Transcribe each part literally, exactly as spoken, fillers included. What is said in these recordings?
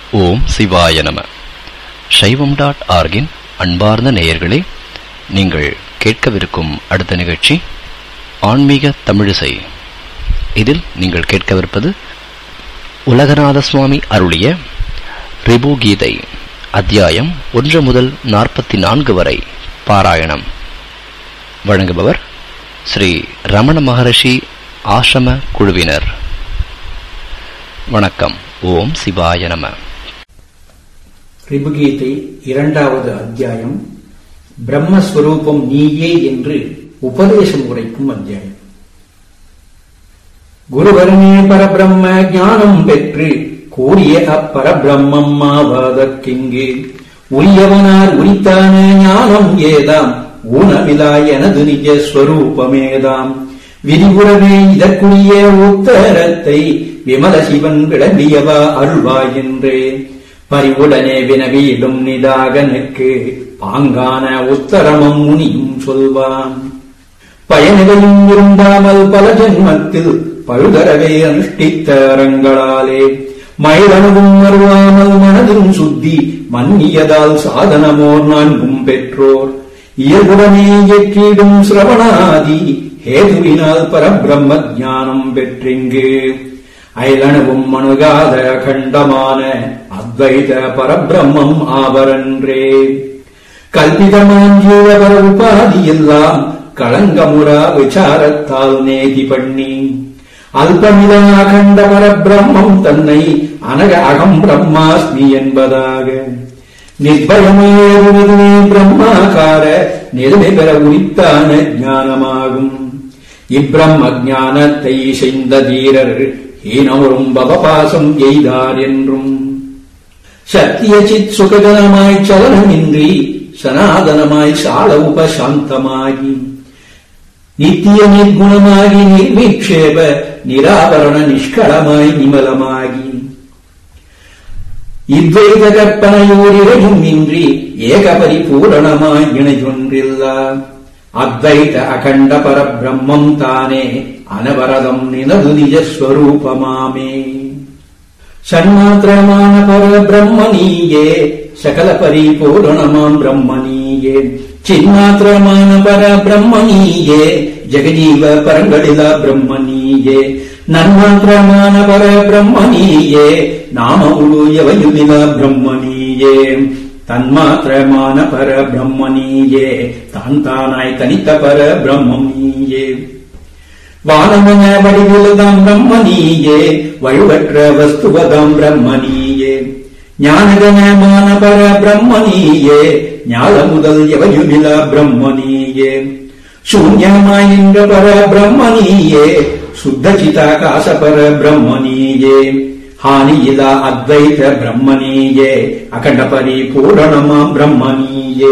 ஓம் சிவாய நம. சைவம் டாட் ஆர்கின் அன்பார்ந்த நேயர்களே, நீங்கள் கேட்கவிருக்கும் அடுத்த நிகழ்ச்சி ஆன்மீக தமிழிசை. இதில் நீங்கள் கேட்கவிருப்பது உலகநாத சுவாமி அருளிய ரிபு கீதை அத்தியாயம் ஒன்று முதல் நாற்பத்தி நான்கு வரை பாராயணம். வழங்குபவர் ஸ்ரீ ரமண மகரிஷி ஆசிரம குழுவினர். வணக்கம். ஓம் சிவாய நம. ரிபுகீதை இரண்டாவது அத்தியாயம் பிரம்மஸ்வரூபம் நீயே என்று உபதேசம் உரைக்கும் அத்தியாயம். குருவரனே பரபிரம்ம ஞானம் பெற்று கூறிய அப்பரபிரம்மம் ஆவாதற்கிங்கு உரியவனார் உரித்தான ஞானம் ஏதாம் ஊனமிலா எனது நிஜ ஸ்வரூபமேதாம் விரிவுறவே இதற்குரிய உத்தரத்தை விமல சிவன் விளம்பியவா அருள்வாயின்றே பரிவுடனே வினவியிடும் நிதாகனுக்கு பாங்கான உத்தரமும் முனியும் சொல்வான். பயணிகளும் விரும்பாமல் பல ஜென்மத்தில் பழுதரவே அனுஷ்டித்த அறங்களாலே மயிலனுவும் வருவாமல் மனதிலும் சுத்தி மன்னியதால் சாதனமோர் நான்கும் பெற்றோர் இயல்புடனே இயற்றிடும் சிரவணாதி ஹேதுவினால் பரபிரம்ம ஞானம் பெற்றிங்கு அயலனுவும் மனுகாத கண்டமான அத்வைத பரபிரம்மம் ஆவரன்றே. கல்பிதமான் ஜீவபர உபாதி எல்லாம் களங்கமுறா விசாரத்தால் நேதி பண்ணி அல்பமிலா அகண்ட பரபிரம்மம் தன்னை அனக அகம் பிரம்மாஸ்மி என்பதாக நிர்பயமாயுவதுவே பிரம்மாகார நிலைமை பெற உரித்தான ஞானமாகும். இப்பிரம்ம ஞானத்தை செய்த தீரர் ஈனவரும் பவபாசம் எய்தார் என்றும் சத்திய சித் சுககனமாய் சலனமின்றி சனாதனமாய் சால உபசாந்தமாகி நித்திய நிர்குணமாகி நிர்விக்ஷேப நிராபரண நிஷ்களமாய் நிமலமாகி இத்வைத கற்பனையோரிரையும் இன்றி ஏக பரிபூரணமாய் இணையொன்றில்லா அத்வைத அகண்ட பரபிரம்மம் தானே அனவரதம் நினது நிஜஸ்வரூபமாமே. சன்மாத்திரமான பரபிரம்மனீயே சகல பரிபூரணமாம் பிரம்மனீயே சின்மாத்திரமான பரபிரம்மனீயே ஜெகஜீவ பரங்களிலா பிரம்மனீயே நன்மாத்திரமான பரபிரம்மனீயே நாம உடு எவையுமிலா பிரம்மனீயே தன்மாத்திரமான பரபிரம்மனீயே தான் தானாய் தனித்த பரபிரம்மம் நீயே வானமன வடிவில்தாம் பிரம்மனீயே வழுவற்ற வஸ்துவதாம் பிரம்மனீயே ஞானகனமான பரபிரம்மனீயே ஞான முதல் எவையுமிலா பிரம்மனீயே சூன்யமாயின்ற பரபிரம்மனீயே சுத்த சிதாகாச பரபிரம்மனீயே ஹானியிலா அத்வைத பிரம்மனீயே அகண்ட பரிபூரணமாம் பிரம்மனீயே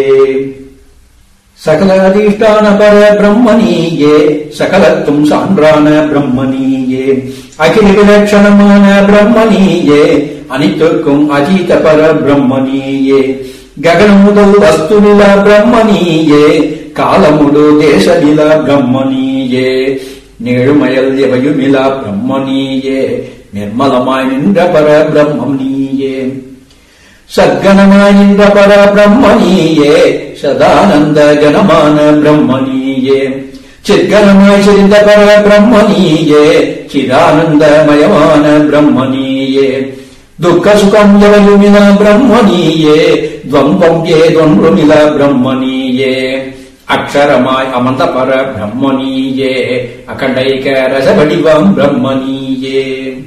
சகல அதிஷ்டான பர பிரம்மனீயே சகலத்தும் சான்றான பிரம்மனீயே அகில விலட்சணமான பிரம்மனீயே அனைத்திற்கும் அஜீத பர பிரம்மனீயே ககன முதல் வஸ்துநில பிரம்மனீயே காலமுடு தேசநில பிரம்மனீயே நேழுமயல் எவையுமிலா பிரம்மனீயே நிர்மலமாய் நின்ற பர பிரம்மம் நீயே சத்கணமாய் நின்ற பர பிரம்மனீயே சதானந்த கணமான பிரம்மனீயே சிற்கணமாய் சிரிந்த பர பிரம்மனீயே சிதானந்தமயமான பிரம்மனீயே துக்க சுகம் எவையுமில பிரம்மனீயே துவம்பம் ஏதொன்றுமில பிரம்மனீயே அக்ஷரமாய் அமர்ந்த பர பிரம்மனீயே அகண்டைக ரசவடிவம் பிரம்மனீயே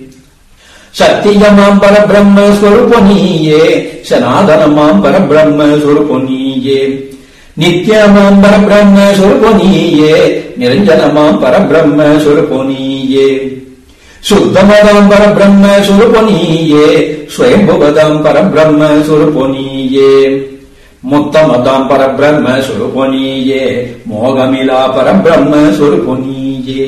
சத்தியமாம் பரபிரம்ம ஸ்வரூபனீயே சனாதனமாம் பரபிரம்ம ஸ்வரூபனீயே நித்யமாம் பரபிரம்ம ஸ்வரூபனீயே நிரஞ்சனமாம் பரபிரம்ம ஸ்வரூபனீயே சுத்தமதாம் பரபிரம்ம ஸ்வரூபனீயே ஸ்வயம்புவதாம் பரபிரம்ம ஸ்வரூபனீயே முத்தமதாம் பரபிரம்ம ஸ்வரூபனீயே மோகமிலா பரபிரம்ம ஸ்வரூபனீயே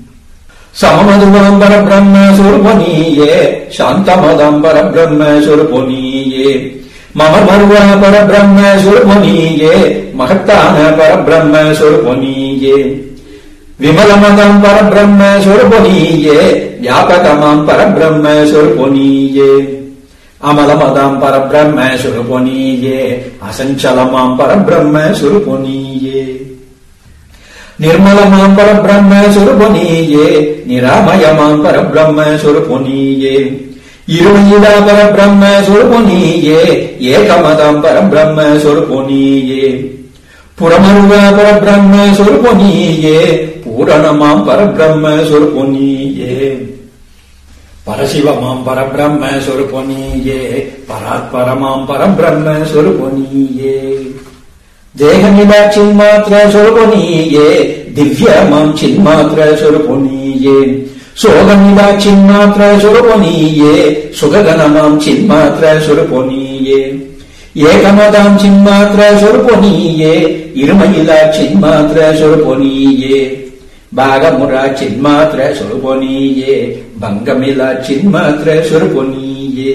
சமமதுவாம் பரபிரம்ம ஸ்வரூபனீயே சாந்தமதாம் பரபிரம்ம ஸ்வரூபனீயே மமர்மருவா பரபிரம்ம ஸ்வரூபனீயே மகத்தான பரபிரம்ம ஸ்வரூபனீயே விமலமதாம் பரபிரம்ம ஸ்வரூபனீயே வியாபகமாம் பரபிரம்ம ஸ்வரூபனீயே அமலமதாம் பரபிரம்ம சுரபொனியே அசஞ்சலமாம் பரபிரம்ம சுரபொனியே நிர்மலமாம் பரபிரம்ம சுரபொனியே நிராமயமாம் பரபிரம்ம சுரபொனியே இருமையிலா பரபிரம்ம சுரபொனியே ஏகமதாம் பரபிரம்ம சுரபொனியே புறமருவ பரபிரம்ம சுரபொனியே பூரணமாம் பரபிரம்ம சுரபொனியே பரசிவமாம் பரபிரம்ம சுரபொனியே பராத்பரமாம் பரபிரம்ம சுரபொனியே தேகமிலா சின்மாத்திர சுரபொனியே திவ்யமாம் சின்மாத்திர சுரபொனியே சோகமிலா சின்மாத்திர சுரபொனியே சுககணமாம் சின்மாத்திர சுரபொனியே ஏகமதாம் சின்மாத்திர சுரபொனியே இருமையிலா சின்மாத்திர சுரபொனியே பாகமுரா சின்மாத்திர சுரபொனியே பங்கமிலா சின்மாத்திர சுரபொனியே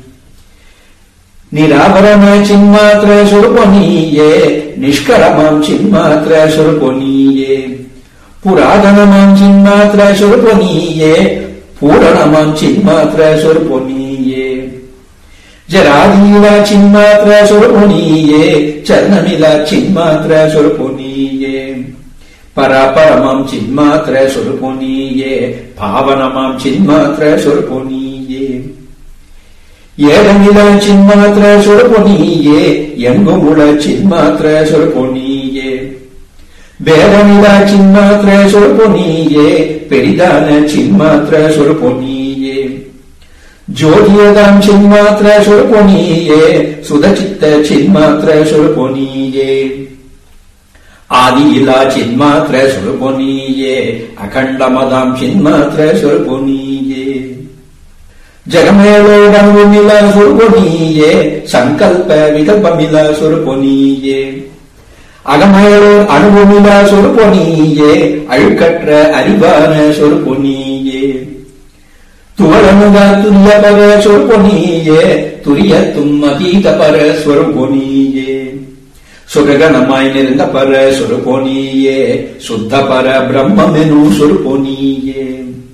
நிராபரண சின்மாத்திர சுரபொனியே நிஷ்கரமாம் சின்மாத்திர சுரபொனியே புராதனமாம் சின்மாத்திர சுரபொனியே பூரணமாம் சின்மாத்திர சுரபொனியே ஜராதீவா சின்மாத்திர சுரபொனியே சரணமிலா சின்மாத்திர சுரபொனியே பராபரமாம் சின்மாத்திர சுரபொனியே பாவனமாம் சின்மாத்திர சுரபொனியே ஏகமிலா சின்மாத்திர சுரபொனியே எங்குமுள சின்மாத்திர சுரபொனியே பேதமிலா சின்மாத்திர சுரபொனியே பெரிதான சின்மாத்திர சுரபொனியே ஜோதியதாம் சின்மாத்திர சுரபொனியே சுதசித்த சின்மாத்திர சுரபொனியே ஆதியிலா சின்மாத்திர சுரபொனியே அகண்டமதாம் சின்மாத்திர சுரபொனியே ஜகமேலோடனுமிலா சுரபொனியே சங்கல்ப விகல்பமிலா சுரபொனியே அகமேலோர் அனுபமிலா சுரபொனியே அழுக்கற்ற அறிவான சுரபொனியே துவரமுகா துரியபர சுரபொனியே துரியத்தும் அதீத பர சுரபொனியே சுககணமாய் நிறைந்த பர சுரபொனியே சுத்த பர பிரம்மெனு சுரபொனியே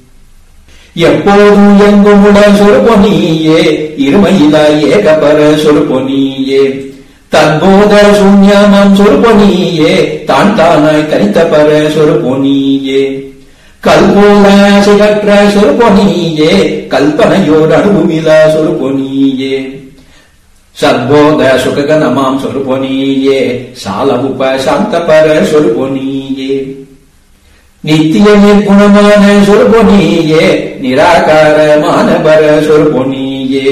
எப்போதும் எங்குமுட சுரபொனியே இருமையிலா ஏகபர சுரபொனியே தற்போத சூன்யமாம் சுரபொனியே தான் தானாய் தனித்த பர சுரபொனியே கல்போலாசிகற்ற சுரபொனியே கல்பனையோடு அனுபவிலா சுரபொனியே சத்போத சுககணமாம் சுரபொனியே சாலவுப சாந்தபர சுரபொனியே நித்திய நிர்குணமான சுரபொனியே நிராகாரமான பர சுரபொனியே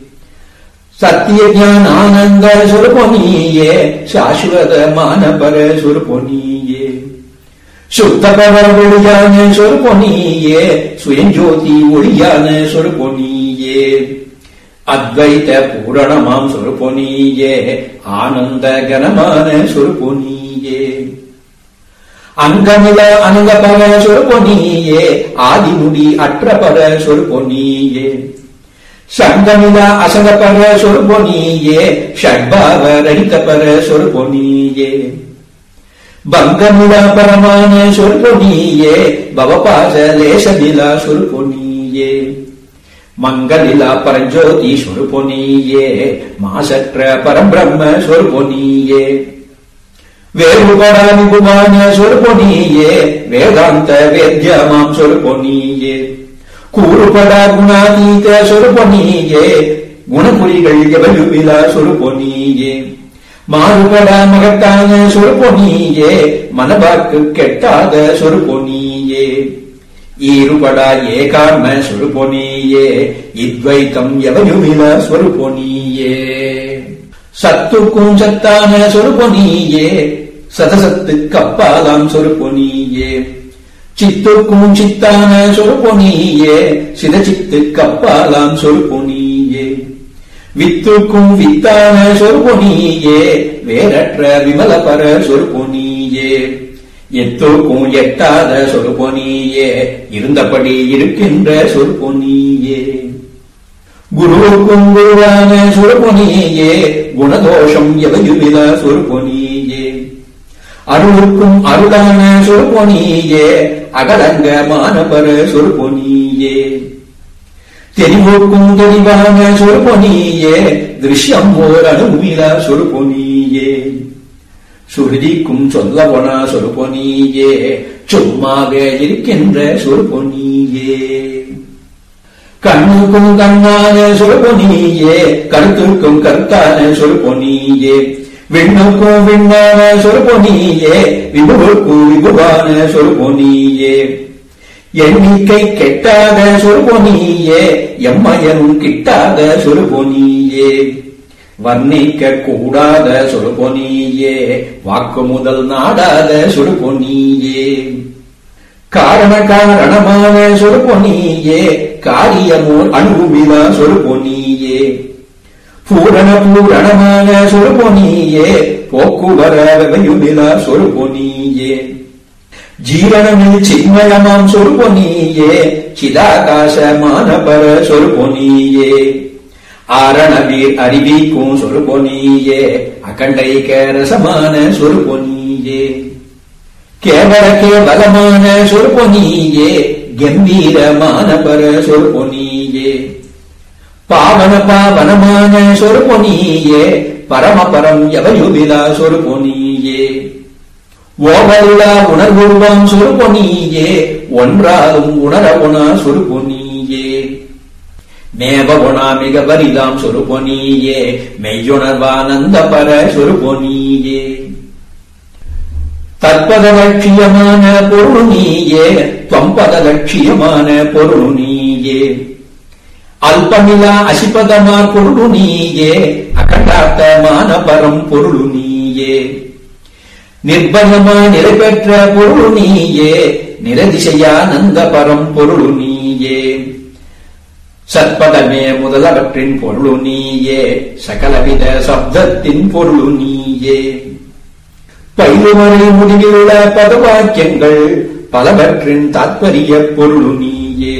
சத்திய ஞானானந்த சுரபொனியே சாஸ்வதமான பர சுரபொனியே சுத்தபர ஒளியான சுரபொனியே சுயஞ்சோதி ஒளியான சுரபொனியே அத்வைத பூரணமாம் சுரபொனியே ஆனந்த கனமான சுரபொனியே அங்கமில அனங்கபர சுரபொனியே ஆதிமுடி அற்றபர சுரபொனியே சங்கமில அசங்கபர சுரபொனியே ஷட்பாவ ரணிகபர சுரபொனியே பங்கமில பரமான சுரபொனியே பவபாச லேசமிலா சுரபொனியே மங்களிலா பரஞ்சோதி சுரபொனியே மாசற்ற பரபிரம்ம சுரபொனியே வேறுபடா நிபுமான சுரபொனியே வேதாந்த வேத்யமாம் சுரபொனியே கூறுபடா குணாதீத சுரபொனியே குணபுரிகள் எவயுவிலா சுரபொனியே மாறுபடா மகத்தான சுரபொனியே மனபாக்கு கெட்டாத சுரபொனியே ஈறுபடா ஏகான்ம சுரபொனியே இத்வைத்தம் எவயுமிலா சுரபொனியே சத்துக்கும் சத்தான சுரபொனியே சதசத்துக்கு அப்பாலாம் சுரபொனியே சித்துக்கும் சித்தான சுரபொனியே சிதச்சித்துக்கு அப்பாலாம் சுரபொனியே வித்துக்கும் வித்தான சுரபொனியே வேறற்ற விமலபர சுரபொனியே எத்துக்கும் எட்டாத சுரபொனியே இருந்தபடி இருக்கின்ற சுரபொனியே குருவுக்கும் குருவான சுரபொனியே குணதோஷம் எவையுமிலா சுரபொனியே அருளுக்கும் அருளான சுரபொனியே அகலங்க மானபர சுரபொனியே தெரிவோக்கும் தெளிவான சொற்பொனியே திருஷ்யம் ஓர் அணுவில சொற்பொனியே சுருதிக்கும் சொல்ல போன சொற்பொனியே சும்மாவே இருக்கின்ற சொற்பொனியே கண்ணுக்கும் கண்ணான சொற்பொனியே கருத்துக்கும் கருத்தான சொற்பொனியே விண்ணுக்கும் விண்ணான சொற்பொனியே விபுவுக்கும் விபுவான சொற்பொனியே எண்ணிக்கை கெட்டாத சொற்பொனியே எம்மயனும் கிட்டாத சொற்பொனியே வர்ணிக்க கூடாத சொற்பொனியே வாக்கு முதல் நாடாத சொற்பொனியே காரண காரணமான சொற்பொனியே காரியமோர் அணுவிலா சொற்பொனியே பூரண பூரணமான சொற்பொனியே போக்குவரவையுமிலா சொற்பொனியே ஜீவனமில் சின்மயமாம் சொற்பொனியே சிதாகாசமான பர சொற்பொனியே ஆரணவீர் அறிவிக்கும் சொற்பொனியே அகண்டைக ரசமான சொற்பொனியே கேவல கேவலமான சொற்பொனியே கம்பீரமான பர சொற்பொனியே பாவன பாவனமான சொற்பொனியே பரமபரம் எவையுமிலா சொற்பொனியே ஓவருளா உணர்வுருவாம் சொற்பொனியே ஒன்றாலும் உணரவுணா சொற்பொனியே மேவகுணா மிக வரிதாம் சொற்பொனியே மெய்யுணர்வானந்த பர சொற்பொனியே தற்பத லட்சியமான பொருள் நீயே தொம்பத லட்சியமான பொருள் நீயே அல்பமிலா அசிபதமா பொருள் நீயே அகண்டார்த்தமான பரம் பொருள் நீயே நிர்பயமா நிலை பெற்ற பொருள் நீயே நிரதிசையானந்த பரம் பொருள் நீயே சற்பதமே முதலவற்றின் பொருள் நீயே சகலவித சப்தத்தின் பொருள் நீயே பயிலுமறை முடிவிலுள்ள பதவாக்கியங்கள் பலவற்றின் தாத்பரிய பொருள் நீயே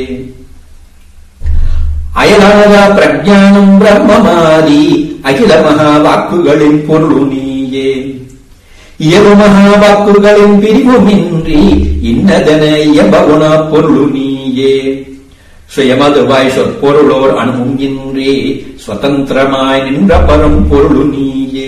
அயலானதா பிரஜானம் பிரம்மமாதி அகில மகா வாக்குகளின் பொருள் நீயே இயல்பு மகா வாக்குகளின் பிரிவுமின்றி இன்னதன இயம்பகுணா பொருள் நீயே சுயமதுவாய் சொற்பொருளோர் அணுவும் இன்றி சுதந்திரமாய் நின்ற பரம் பொருள் நீயே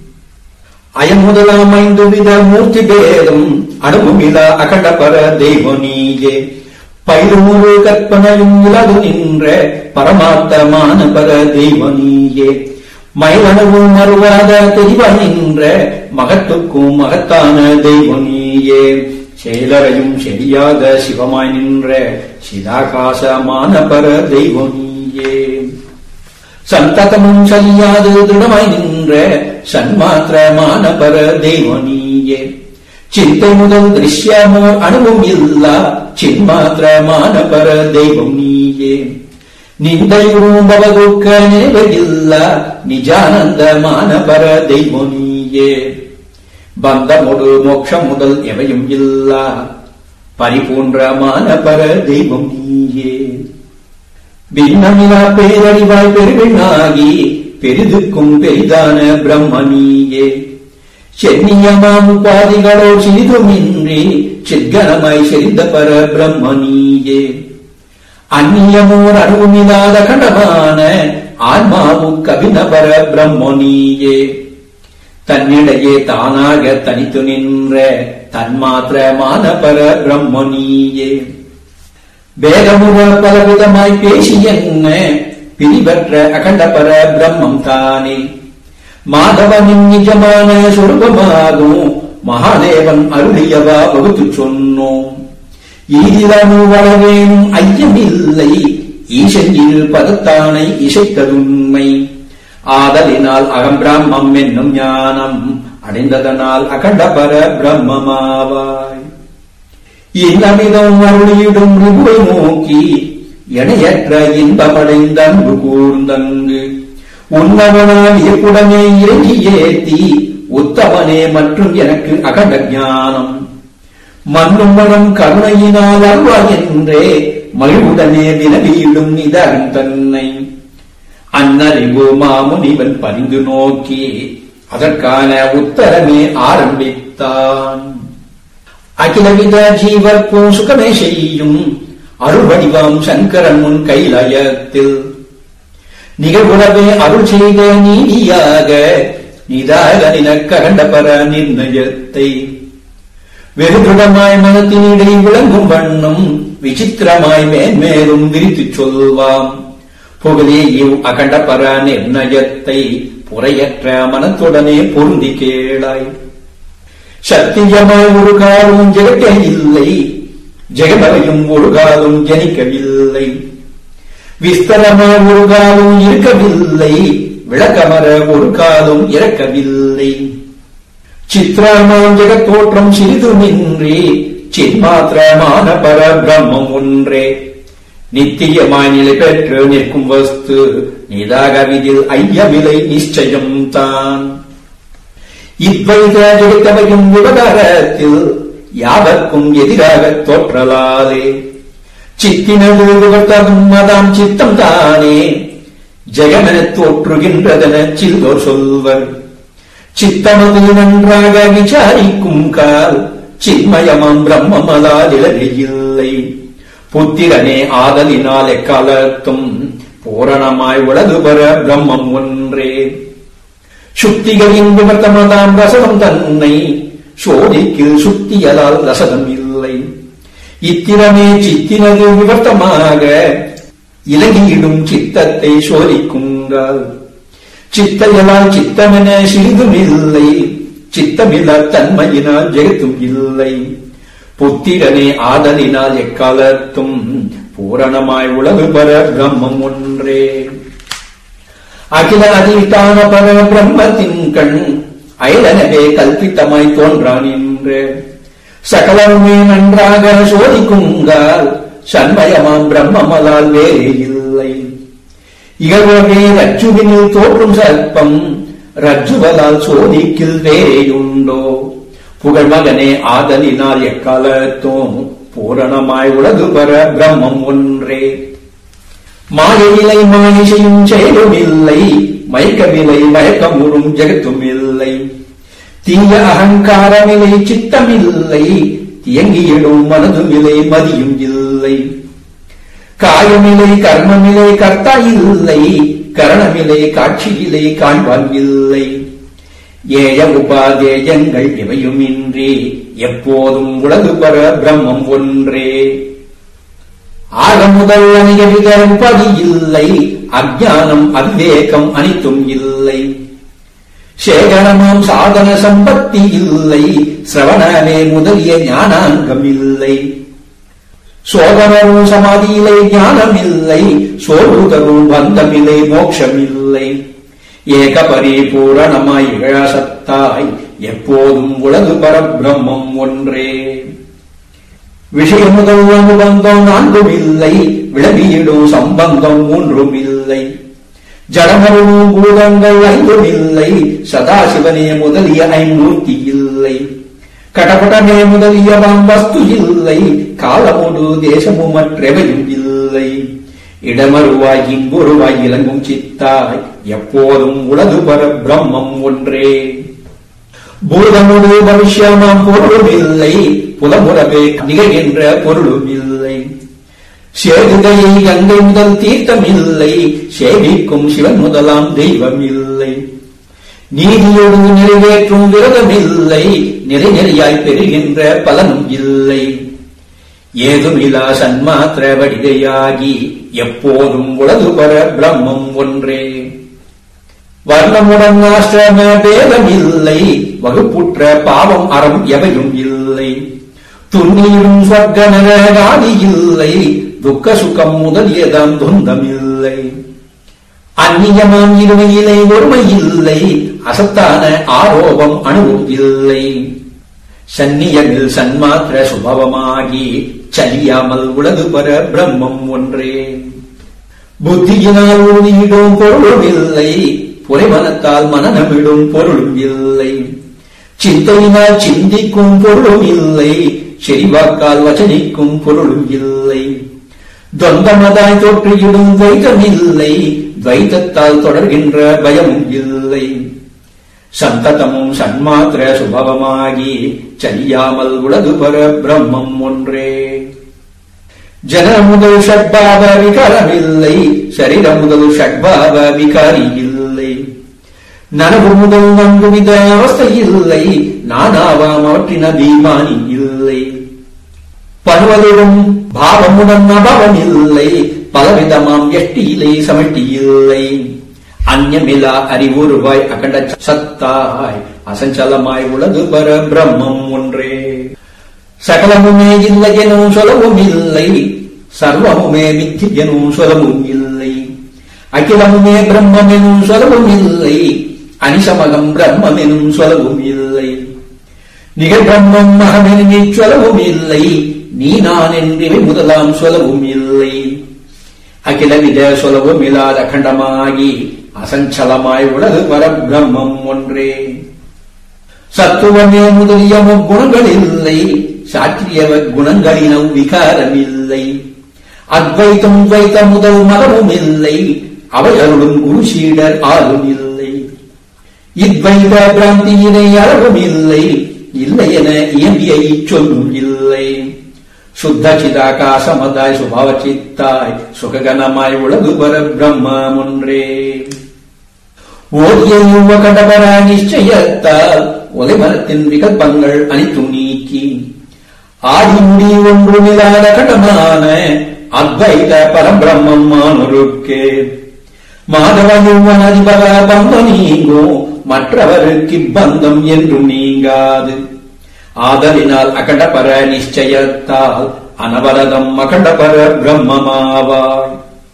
அயம் முதலாம் ஐந்து வித மூர்த்தி பேதம் அணுவுமிலா அகண்டபர தெய்வ நீயே பயிலுமுழு கற்பனையும் உலகு நின்ற பரமார்த்தமான பர தெய்வ நீயே மயிலணுவும் மறுவாத தெரிவ நின்ற மகத்துக்கும் மகத்தான தெய்வ நீயே செயலறையும் செடியாத சிவமாய் நின்ற சிதாகாசமான பர தெய்வ நீயே சந்ததமும் சலியாது திருடமாய் நின்ற சன்மாத்திரமான பர தெய்வ நீயே சிந்தை முதல் திருஷ்யமோர் அணுவும் இல்லா சின்மாத்திரமான பர தெய்வம் நீயே நிந்தையும் பவதுக்க நினைவதில்லா நிஜானந்தமான பர தெய்வ நீயே பந்தமொடு மோட்சம் முதல் எவையும் இல்லா பரிபூன்றமான பர தெய்வம் நீயே பின்னமிலா பேரறிவாய் பெருவினாகி பெரிதுக்கும் பெரிதான பிரம்ம நீயே சென்னியமாம் உபாதிகளோ சிறிதுமின்றி சித்கனமாய் செறிந்த பர பிரம்ம நீயே அந்நியமோர் அணுவுமில்லாத கடமான ஆன்மாவுக்கு அபிநபர பிரம்ம நீயே தன்னிடையே தானாக தனித்து நின்ற தன்மாத்திரமான பர பிரம்ம நீயே வேதமுக பலவிதமாய் பேசி என்ன பிரிவற்ற அகண்ட பர பிரம்மம் தானே மாதவனின் நிஜமான சொருபமாகும் மகாதேவன் அருளியவா வகுத்து சொன்னோம் ஈதிலனு வரவேனும் ஐயமில்லை ஈசன் இரு பதத்தானை இசைத்ததுண்மை ஆதலினால் அகம் பிராமம் என்னும் ஞானம் அடைந்ததனால் அகண்ட பர பிரம்மமாவாய் இன்னமிதம் அருளியிடும் ரிபுவை நோக்கி எனையற்ற இன்பமடைந்த அன்பு கூர்ந்தங்கு உன்னவனால் இயக்குடனே இறங்கி ஏத்தி உத்தமனே மற்றும் எனக்கு அகண்ட ஞானம் மண்ணும் மனம் கருணையினால் அருவா என்றே மகிழ்வுடனே வினவியிடும் இதன் தன்னை அன்னறிவு மாமுனிவன் பரிந்து நோக்கி அதற்கான உத்தரமே ஆரம்பித்தான். அகிலவித ஜீவர்க்கும் சுகமே செய்யும் அருள்வடிவாம் சங்கரன் முன் கைலாயத்தில் நிகழ்வுறவே அருள் செய்த நீதியாக நிதாக நினக்க கண்டபர நிர்ணயத்தை வெகுதிடமாய் மனத்தினிடை விளங்கும் வண்ணம் விசித்திரமாய் மேன்மேலும் விரித்துச் சொல்வாம் புகழே இவ் அகண்டபர நிர்ணயத்தை புறையற்ற மனத்துடனே பொருந்தி கேளாய். சத்தியமாய் ஒரு காலம் ஜெகக்க இல்லை, ஜெகமரையும் ஒரு காலம் ஜனிக்கவில்லை, விஸ்தரமாய் ஒரு காலம் இருக்கவில்லை, விளக்கமர ஒரு காலம் இறக்கவில்லை. சித்திரமாம் ஜெகத் தோற்றம் சிறிதுமின்றி சின்மாத்திரமான பர பிரம்மம் ஒன்றே நித்தியமாய் நிலை பெற்று நிற்கும் வஸ்து நிதாகவிதில் ஐயவிலை நிச்சயம் தான். இத்வைத ஜெகத்தவையும் விவகாரத்தில் யாவர்க்கும் எதிராக தோற்றலாலே சித்தினது விவர்த்தகும் மதாம் சித்தம் தானே ஜெகமெனத் தோற்றுகின்றதென சில்தோர் சொல்வர். சித்தமது நன்றாக விசாரிக்கும் கால் சின்மயமாம் பிரம்மமலால் இலகையில்லை. புத்திரனே ஆதலினால் எக்காலத்தும் பூரணமாய் உலகு பெற பிரம்மம் ஒன்றே. சுத்திகளின் விவர்த்தமதாம் ரசனம் தன்னை சோதிக்கில் சுத்தியலால் ரசனம் இல்லை. இத்திரமே சித்தினது விவர்த்தமாக இலகியிடும் சித்தத்தை சோதிக்குங்கால் சித்தையலால் சித்தமென சிறிதும் இல்லை, சித்தமில்லா தன்மையினால் ஜெகத்தும் இல்லை. புத்திரனே ஆதலினால் எக்காலத்தும் பூரணமாய் உலகு பெற பிரம்மம் ஒன்றே. அகில அதிஷ்டான பர பிரம்மத்தின் கண் அயலனவே கல்பித்தமாய் தோன்றான் என்று சகலமே நன்றாக சோதிக்குங்கால் சண்மயமாம் பிரம்மமலால் வேறே இல்லை. இகழ்வகை ரஜ்ஜுவினில் தோற்றும் சர்ப்பம் ரஜ்ஜுவலால் சோதிக்கில் வேறேயுண்டோ. புகழ்மகனே ஆதலினால் எக்காலத்தும் பூரணமாய் உலகு பெற பிரம்மம் ஒன்றே. மாயவிலை மாயை செய்யும் செயலும் இல்லை, மயக்கவிலை மயக்கமுறும் ஜெகத்தும் இல்லை. தீய அகங்காரமில்லை, சித்தமில்லை, தியங்கியிடும் மனதுமில்லை, மதியும் இல்லை. காயமில்லை, கர்மமில்லை, கர்த்தா இல்லை, கரணமில்லை, காட்சியில்லை, காண்பான் இல்லை. ஏய உபாதேயங்கள் இவையுமின்றி எப்போதும் உலகு பெற பிரம்மம் ஒன்றே. ஆக முதல் அணிக விதம் பதி இல்லை, அஞ்ஞானம் அவிவேகம் அனைத்தும் இல்லை. சேகரமாம் சாதன சம்பத்தி இல்லை, சிரவணமே முதலிய ஞானாங்கம் இல்லை. சோதனரும் சமாதியிலே ஞானமில்லை, சோறுதரும் பந்தமில்லை, மோட்சமில்லை. ஏக பரிபூரணமாய் இழசத்தாய் எப்போதும் உலகு பர பிரம்மம் ஒன்றே. விஷயம் முதல் அனுபந்தம் நான்கும் இல்லை, விளவியிடும் சம்பந்தம் மூன்றும் இல்லை. ஜடமரும் பூதங்கள் ஐந்தும் இல்லை, சதாசிவனே முதலிய ஐமூர்த்தி இல்லை. கடபடமே முதலியவாம் வஸ்து இல்லை, காலமோடு தேசமும் மற்றெவையும் இல்லை. இடமருவாய் இன்பொருவாய் இலங்கும் சித்தாய் எப்போதும் உலகு பெற பிரம்மம் ஒன்றே. பூதமுடு பவிஷ்யமாம் பொருளும் இல்லை, புலமுறவே நிகழ்கின்ற பொருளும் இல்லை. சேதுகையை கங்கை முதல் தீர்த்தம் இல்லை, சேவிக்கும் சிவன் முதலாம் தெய்வம் இல்லை. நீதியோடு நிறைவேற்றும் விரதம் இல்லை, நிறை நெறியாய் பெறுகின்ற பலனும் இல்லை. ஏதுமிலா சன்மாத்திர வடிகையாகி எப்போதும் உலகு பெற பிரம்மம் ஒன்றே. வர்ணமுடன் ஆசிரம பேதம் இல்லை, வகுப்புற்ற பாவம் அறம் எவையும் இல்லை. துன்னியும் சொர்க்க நரகாதி இல்லை, துக்க சுகம் முதலியதாம் துந்தம் இல்லை. அந்நியமாம் இருமையிலை ஒருமை இல்லை, அசத்தான ஆரோபம் அணுவும் இல்லை. சந்நியமில் சன்மாத்திர சுபவமாகி சலியாமல் உலகு பெற பிரம்மம் ஒன்றே. புத்தியினால் உறுதியிடும் பொருளும் இல்லை, புரைமனத்தால் மனநமிடும் பொருளும் இல்லை. சிந்தையினால் சிந்திக்கும் பொருளும் இல்லை, செறிவாக்கால் வச்சனிக்கும் பொருளும் இல்லை. தொந்தமதாய் தோற்றியிடும் துவைத்தம் இல்லை, துவைத்தத்தால் தொடர்கின்ற பயமும் இல்லை. சந்ததமும் சன்மாத்திர சுபவமாகி சலியாமல் உலகு பெற பிரம்மம் ஒன்றே. ஜன முதல் ஷட்பாவ விகாரமில்லை, சரீர முதல் ஷட்பாவ விகாரி இல்லை. நனவு முதல் நன்குவித அவஸ்தை இல்லை, நானாவாம் அவற்றின் அபிமானி இல்லை. பருவதிலும் பாவமுடன் அபாவம் இல்லை, பலவிதமாம் எஷ்டியிலே சமட்டி இல்லை. அந்யமிலா அறிவுருவாய் அகண்ட சத்தாய் அசஞ்சலமாய் உலகு பர பிரம்மம் ஒன்றே. சகலமுமே இல்லை எனும் சொல்லவும் இல்லை, சர்வமுமே மித்தி எனும் சொல்லவும் இல்லை. அகிலமுமே பிரம்மம் எனும் சொல்லவும் இல்லை, அனிசமகம் பிரம்மம் எனும் சொல்லவும் இல்லை. நிகழ் பிரம்மம் மகமெனி சொல்லவும் இல்லை, நீ நான் என்றிவை முதலாம் சொல்லவும் இல்லை. அகிலவித சொல்லவும் இல்லாத அகண்டமாகி அசஞ்சலமாய் உலகு பரபிரம்மம் ஒன்றே. சத்துவமே முதலிய முக்குணங்கள் இல்லை, சாற்றியவ குணங்களினம் விகாரம் இல்லை. அத்வைத்தம் துவைத்த முதல் மதமும் இல்லை, அவைகளும் குரு சீடர் ஆளும் இல்லை. இத்வைத பிராந்தியினை அளவும் இல்லை, இல்லை என இயம்பியை சொல்லும் இல்லை. சுத்த சிதாகாசமதாய் சுபாவ சித்தாய் சுககனமாய் உலகு பர பிரம்மம் ஒன்றே. ஓதிய யுவ கடபர நிச்சயத்தால் ஒலை மரத்தின் விகல்பங்கள் அனைத்தும் நீக்கி ஆதி முடி ஒன்று நிலாத கடமான அத்வைத பரபிரம்மம் மானொருக்கே. மாதவ யுவன் அதிபர பந்தம் நீங்கும், மற்றவருக்கு பந்தம் என்று நீங்காது. ஆதலினால் அகண்டபர நிச்சயத்தால் அனவரதம் அகண்டபர பிரம்மமாவாய்.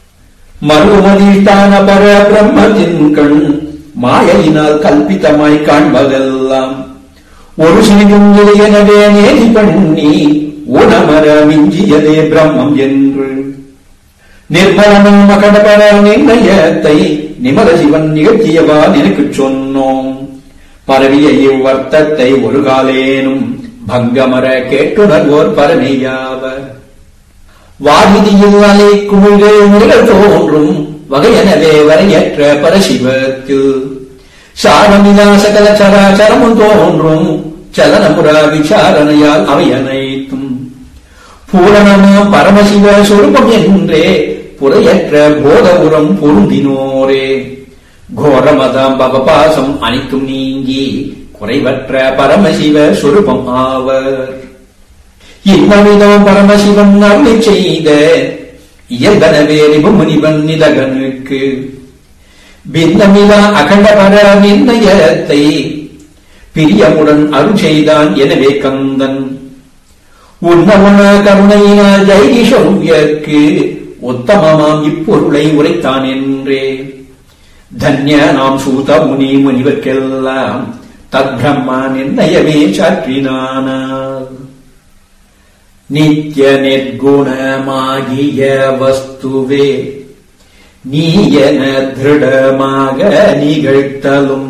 மறுமதிஷ்டான பர பிரம்மத்தின் கண் மாயையினால் கல்பித்தமாய் காண்பதெல்லாம் ஒரு சிறிதும் எனவே நேதி பண்ணி உணமர மிஞ்சியதே பிரம்மம் என்று. நிர்மலனும் அகண்டபர நிர்ணயத்தை நிமல சிவன் நிகழ்த்தியவா எனக்கு சொன்னோம். பரவிய இவ்வர்த்தத்தை ஒரு காலேனும் பங்கமர கேட்டுணர்வோர் பரமையாவர். வாகிதியில் அலை குமிழ்கள் நிகழ் தோன்றும் வகையெனவே வரையற்ற பரசிவத்து சாரமிலா சகல சராச்சரமும் தோன்றும் சலனமுற விசாரணையால் அவை அனைத்தும் பூரணமாம் பரமசிவ சொரூபம் என்றே புறையற்ற போதபுரம் பொருந்தினோரே. கோரமதாம் பவபாசம் அனைத்தும் நீங்கி குறைவற்ற பரமசிவ சொரூபம் ஆவர். இவ்வமிதம் பரமசிவன் அருளை செய்த இயல்பனவே ரிபுமுனிவன் நிதகனுக்கு பின்னமிலா அகண்டபர நிர்ணயத்தை பிரியமுடன் அருள் செய்தான். எனவே கந்தன் உன்னமுன கருணையினால் ஜெய்கிஷவ்யர்க்கு உத்தமமாம் இப்பொருளை உரைத்தான் என்றே. தன்ய நாம் சூத முனி முனிவர்க்கெல்லாம் தத் பிரம்மா நிர்ணயமே சாற்றினானால். நித்ய நிர்குணமாகிய வஸ்துவே நீயன திருடமாக நிகழ்த்தலும்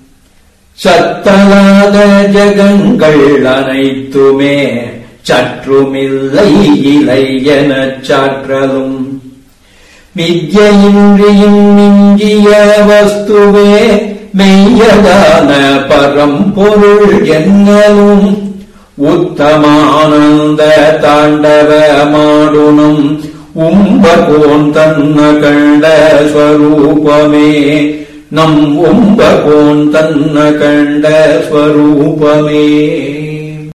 சத்தலாத ஜகங்கள் அனைத்துமே சற்றுமில்லை இலை எனச் சாற்றலும். வித்யின்றியும் மிஞ்சிய வஸ்துவே மெய்யதான பரம்பொருள் என்னலும் உத்தமானந்த தாண்டவமாடுனும் உம்பகோன் தன்ன கண்ட ஸ்வரூபமே நம் உம்பகோன் தன்ன கண்ட ஸ்வரூபமே.